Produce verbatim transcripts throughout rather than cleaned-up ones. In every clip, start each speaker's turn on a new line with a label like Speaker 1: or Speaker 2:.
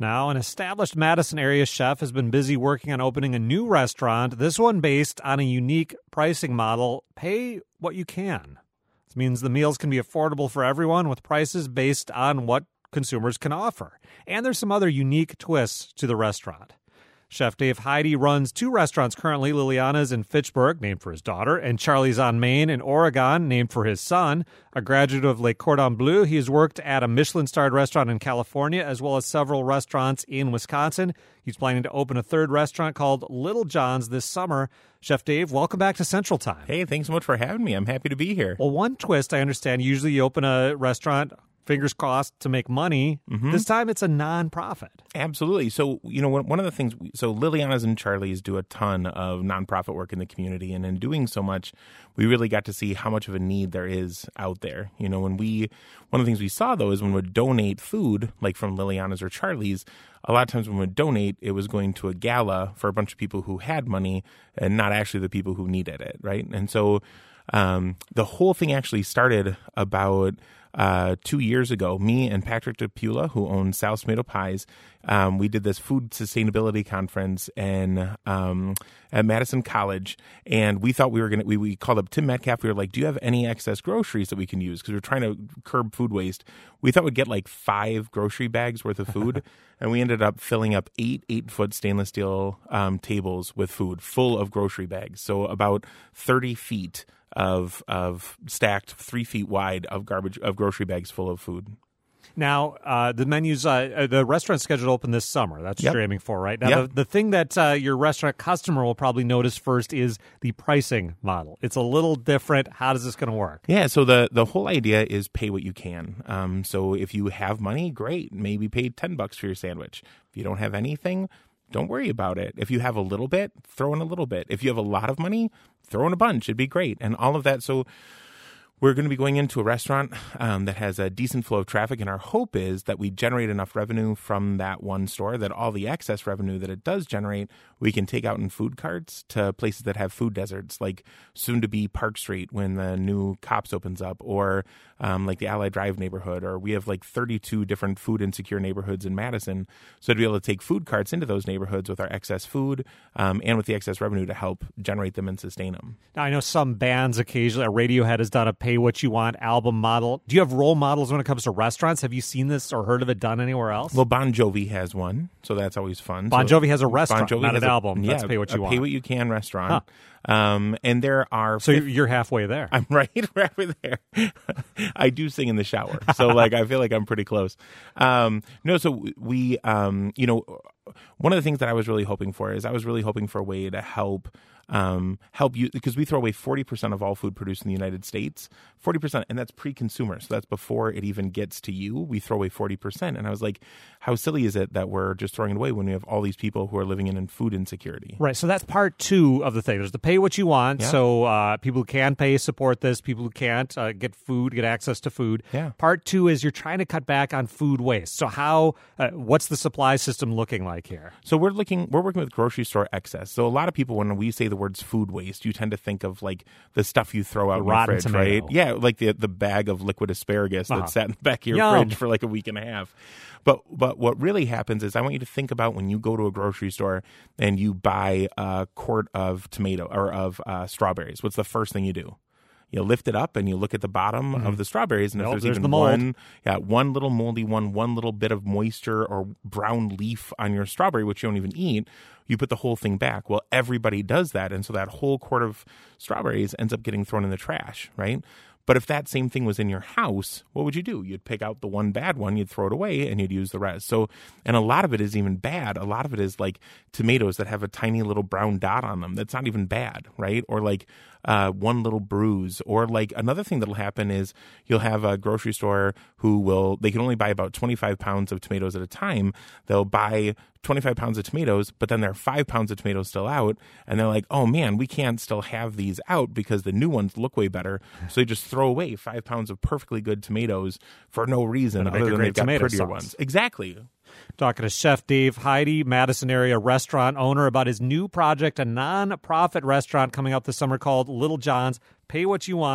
Speaker 1: Now, an established Madison area chef has been busy working on opening a new restaurant, this one based on a unique pricing model, pay what you can. This means the meals can be affordable for everyone with prices based on what consumers can offer. And there's some other unique twists to the restaurant. Chef Dave Heide runs two restaurants currently, Liliana's in Fitchburg, named for his daughter, and Charlie's on Main in Oregon, named for his son. A graduate of Le Cordon Bleu, he has worked at a Michelin-starred restaurant in California, as well as several restaurants in Wisconsin. He's planning to open a third restaurant called Little John's this summer. Chef Dave, welcome back to Central Time.
Speaker 2: Hey, thanks so much for having me. I'm happy to be here.
Speaker 1: Well, one twist, I understand, usually you open a restaurant, fingers crossed, to make money. Mm-hmm. This time it's a nonprofit.
Speaker 2: Absolutely. So, you know, one of the things, so Liliana's and Charlie's do a ton of nonprofit work in the community. And in doing so much, we really got to see how much of a need there is out there. You know, when we, one of the things we saw, though, is when we would donate food, like from Liliana's or Charlie's, a lot of times when we would donate, it was going to a gala for a bunch of people who had money and not actually the people who needed it, right? And so um, the whole thing actually started about Uh, two years ago. Me and Patrick DePula, who owns Sal's Tomato Pies, um, we did this food sustainability conference in, um, at Madison College, and we thought we were going to, we, we called up Tim Metcalf. We were like, do you have any excess groceries that we can use? Because we we're trying to curb food waste. We thought we'd get like five grocery bags worth of food, and we ended up filling up eight eight-foot stainless steel um, tables with food full of grocery bags. So about thirty feet of of stacked three feet wide of garbage of grocery bags full of food.
Speaker 1: Now, uh, the menus, uh, the restaurant's scheduled to open this summer. That's what
Speaker 2: yep.
Speaker 1: you're aiming for, right? Now,
Speaker 2: yep.
Speaker 1: the, the thing that uh, your restaurant customer will probably notice first is the pricing model. It's a little different. How is this going to work?
Speaker 2: Yeah, so the, the whole idea is pay what you can. Um, so if you have money, great. Maybe pay ten bucks for your sandwich. If you don't have anything, don't worry about it. If you have a little bit, throw in a little bit. If you have a lot of money, throw in a bunch. It'd be great. And all of that. So we're going to be going into a restaurant um, that has a decent flow of traffic, and our hope is that we generate enough revenue from that one store that all the excess revenue that it does generate, we can take out in food carts to places that have food deserts, like soon-to-be Park Street when the new Cops opens up, or um, like the Allied Drive neighborhood, or we have like thirty-two different food-insecure neighborhoods in Madison. So to be able to take food carts into those neighborhoods with our excess food um, and with the excess revenue to help generate them and sustain them.
Speaker 1: Now, I know some bands occasionally, Radiohead has done a pay what you want album model. Do you have role models when it comes to restaurants? Have you seen this or heard of it done anywhere else?
Speaker 2: Well, Bon Jovi has one, so that's always fun.
Speaker 1: Bon
Speaker 2: so
Speaker 1: Jovi has a restaurant, bon not an a, album.
Speaker 2: Yeah,
Speaker 1: That's pay what you
Speaker 2: a
Speaker 1: want.
Speaker 2: Pay what you can restaurant.
Speaker 1: Huh.
Speaker 2: Um, and there are...
Speaker 1: So fifty you're halfway there.
Speaker 2: I'm right, halfway there. I do sing in the shower, so like I feel like I'm pretty close. Um, no, so we, um, you know, one of the things that I was really hoping for is I was really hoping for a way to help um, help you, because we throw away forty percent of all food produced in the United States, forty percent, and that's pre-consumer. So that's before it even gets to you. We throw away forty percent. And I was like, how silly is it that we're just throwing it away when we have all these people who are living in, in food insecurity?
Speaker 1: Right. So that's part two of the thing. There's the pay what you want.
Speaker 2: Yeah.
Speaker 1: So uh, people who can pay support this. People who can't uh, get food, get access to food.
Speaker 2: Yeah.
Speaker 1: Part two is you're trying to cut back on food waste. So how, uh, what's the supply system looking like here?
Speaker 2: So we're looking, we're working with grocery store excess. So a lot of people, when we say the words food waste, you tend to think of like the stuff you throw out
Speaker 1: the
Speaker 2: in the
Speaker 1: rotten
Speaker 2: fridge,
Speaker 1: tomato.
Speaker 2: right? Yeah, like the the bag of liquid asparagus
Speaker 1: uh-huh.
Speaker 2: that sat in the back of your
Speaker 1: Yum.
Speaker 2: fridge for like a week and a half. But but what really happens is I want you to think about when you go to a grocery store and you buy a quart of tomato or of uh, strawberries. What's the first thing you do? You lift it up and you look at the bottom mm-hmm. of the strawberries, and
Speaker 1: nope,
Speaker 2: if there's,
Speaker 1: there's
Speaker 2: even
Speaker 1: the mold.
Speaker 2: one, yeah, one little moldy one, one little bit of moisture or brown leaf on your strawberry, which you don't even eat, you put the whole thing back. Well, everybody does that, and so that whole quart of strawberries ends up getting thrown in the trash, right? But if that same thing was in your house, what would you do? You'd pick out the one bad one, you'd throw it away, and you'd use the rest. So, and a lot of it is even bad. A lot of it is like tomatoes that have a tiny little brown dot on them. That's not even bad, right? Or like uh, one little bruise. Or like another thing that'll happen is you'll have a grocery store who will, they can only buy about twenty-five pounds of tomatoes at a time. They'll buy twenty-five pounds of tomatoes, but then there are five pounds of tomatoes still out, and they're like, oh man, we can't still have these out because the new ones look way better. So they just throw away five pounds of perfectly good tomatoes for no reason other than they've got prettier sauce. Ones. Exactly.
Speaker 1: Talking to Chef Dave Heide, Madison area restaurant owner, about his new project, a non-profit restaurant coming out this summer called Little John's. Pay what you want.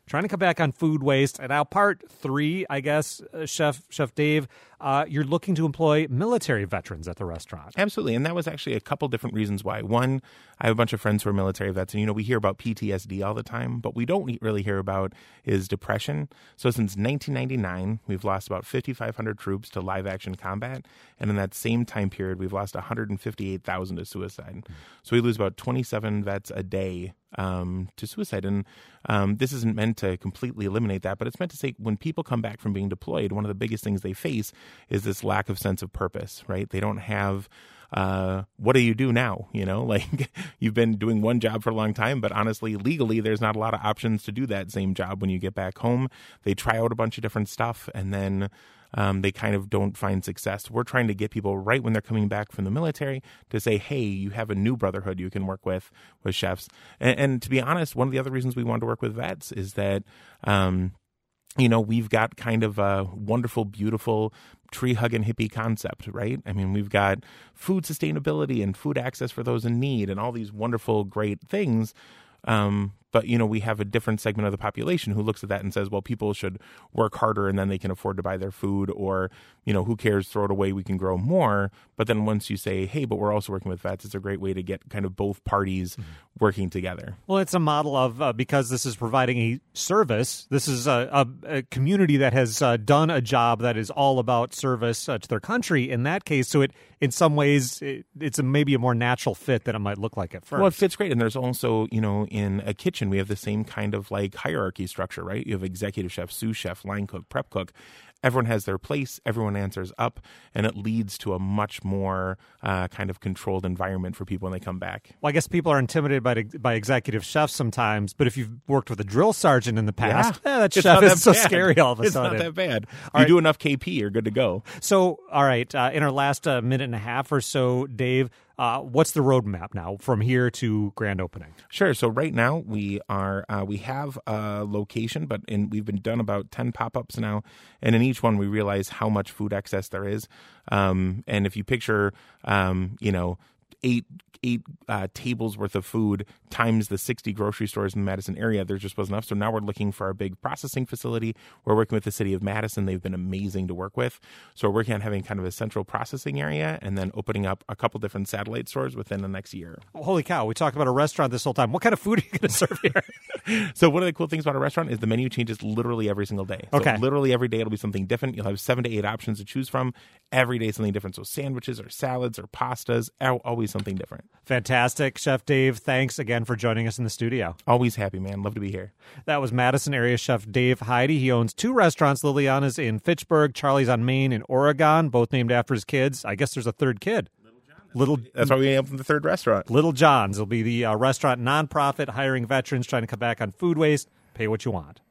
Speaker 1: trying to come back on food waste. And now part three, I guess, uh, Chef Chef Dave, uh, you're looking to employ military veterans at the restaurant.
Speaker 2: Absolutely. And that was actually a couple different reasons why. One, I have a bunch of friends who are military vets, and, you know, we hear about P T S D all the time, but we don't really hear about is depression. So since nineteen ninety-nine, we've lost about fifty-five hundred troops to live action combat. And in that same time period, we've lost one hundred fifty-eight thousand to suicide. Mm-hmm. So we lose about twenty-seven vets a day um, to suicide. And um, this isn't meant to completely eliminate that, but it's meant to say when people come back from being deployed, one of the biggest things they face is this lack of sense of purpose, right? They don't have uh, what do you do now? You know, like you've been doing one job for a long time, but honestly, legally, there's not a lot of options to do that same job when you get back home. They try out a bunch of different stuff, and then um, they kind of don't find success. We're trying to get people right when they're coming back from the military to say, hey, you have a new brotherhood you can work with, with chefs. And, and to be honest, one of the other reasons we wanted to work with vets is that, um, you know, we've got kind of a wonderful, beautiful tree hugging hippie concept, right? I mean, we've got food sustainability and food access for those in need and all these wonderful, great things. Um, but, you know, we have a different segment of the population who looks at that and says, well, people should work harder and then they can afford to buy their food, or, you know, who cares, throw it away, we can grow more. But then once you say, hey, but we're also working with vets, it's a great way to get kind of both parties mm-hmm. working together.
Speaker 1: Well, it's a model of, uh, because this is providing a service, this is a, a, a community that has uh, done a job that is all about service uh, to their country in that case. So it, in some ways, it, it's a, maybe a more natural fit than it might look like at first.
Speaker 2: Well, it fits great. And there's also, you know, in a kitchen, we have the same kind of like hierarchy structure, right? You have executive chef, sous chef, line cook, prep cook. Everyone has their place, everyone answers up, and it leads to a much more uh, kind of controlled environment for people when they come back.
Speaker 1: Well, I guess people are intimidated by by executive chefs sometimes, but if you've worked with a drill sergeant in the past,
Speaker 2: yeah.
Speaker 1: eh, that
Speaker 2: it's
Speaker 1: chef
Speaker 2: is
Speaker 1: that so
Speaker 2: bad.
Speaker 1: scary all of a
Speaker 2: it's
Speaker 1: sudden.
Speaker 2: It's not that bad.
Speaker 1: All
Speaker 2: you
Speaker 1: right.
Speaker 2: do enough K P, you're good to go.
Speaker 1: So, all right, uh, in our last uh, minute and a half or so, Dave, Uh, what's the roadmap now from here to grand opening?
Speaker 2: Sure. So right now we are uh, we have a location, but in, we've been done about ten pop-ups now, and in each one we realize how much food excess there is. Um, and if you picture, um, you know, eight eight uh, tables worth of food times the sixty grocery stores in the Madison area, there just wasn't enough. So now we're looking for a big processing facility. We're working with the city of Madison. They've been amazing to work with. So we're working on having kind of a central processing area and then opening up a couple different satellite stores within the next year.
Speaker 1: Oh, holy cow. We talked about a restaurant this whole time. What kind of food are you going to serve here?
Speaker 2: So one of the cool things about a restaurant is the menu changes literally every single day. So
Speaker 1: okay.
Speaker 2: literally every day it'll be something different. You'll have seven to eight options to choose from. Every day something different. So sandwiches or salads or pastas, always something different.
Speaker 1: Fantastic. Chef Dave, thanks again for joining us in the studio.
Speaker 2: Always happy, man. Love to be here.
Speaker 1: That was Madison area chef Dave Heide. He owns two restaurants, Liliana's in Fitchburg, Charlie's on Main in Oregon, both named after his kids. I guess there's a third kid.
Speaker 2: Little John.
Speaker 1: Little,
Speaker 2: That's why we opened the third restaurant.
Speaker 1: Little John's will be the uh, restaurant nonprofit hiring veterans trying to cut back on food waste. Pay what you want.